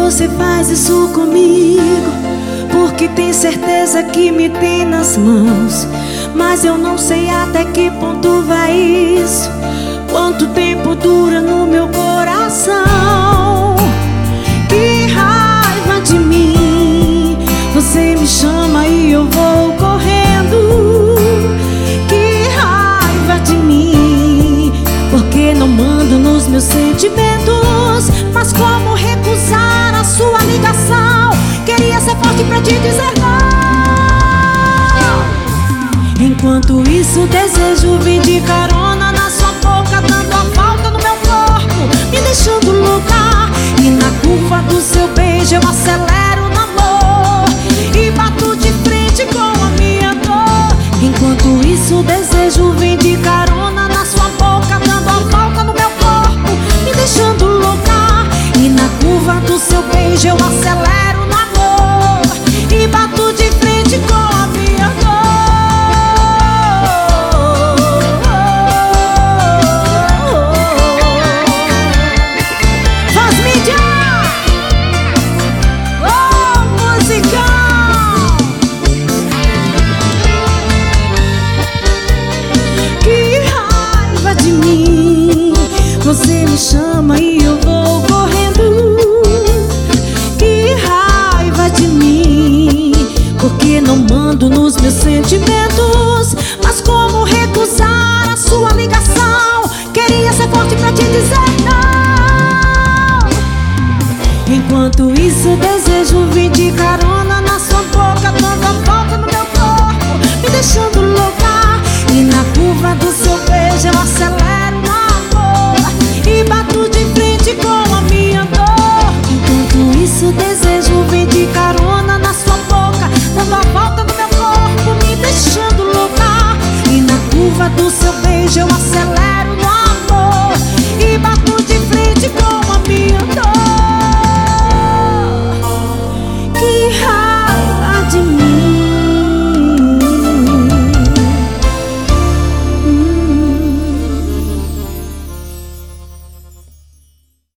você faz isso comigo? Porque tem certeza que me tem nas mãos, mas eu não sei até que ponto vai isso. Quanto tempo dura no meu coração? Que raiva de mim. Você me chama e eu vou correndo. Que raiva de mim. Porque não mando nos meus sentimentos. Mas como recusar a sua ligação? Queria ser forte pra te dizer não. Enquanto isso desejo vir de carona na sua boca, dando a volta no meu corpo, me deixando louca. E na curva do seu beijo eu acelero no amor e bato de frente com a minha dor. Enquanto isso desejo vir de carona na sua boca, dando a volta no meu corpo, me deixando louca. E na curva do seu beijo eu acelero no amor e bato de frente com a minha dor. Faz mídia! Oh, musical! Que raiva de mim. Você me chama e eu vou correndo. Que raiva de mim. Porque não mando nos meus sentimentos. Mas como recusar a sua ligação? Queria ser forte pra te dizer não. Enquanto isso desejo vir de carona na sua boca, dando a volta no meu corpo, me deixando louca. E na curva do seu beijo eu acelero no amor e bato de frente com a minha dor. Enquanto isso desejo vir de carona na sua boca, dando a volta no meu corpo, me deixando louca. E na curva do seu beijo eu acelero no amor e bato de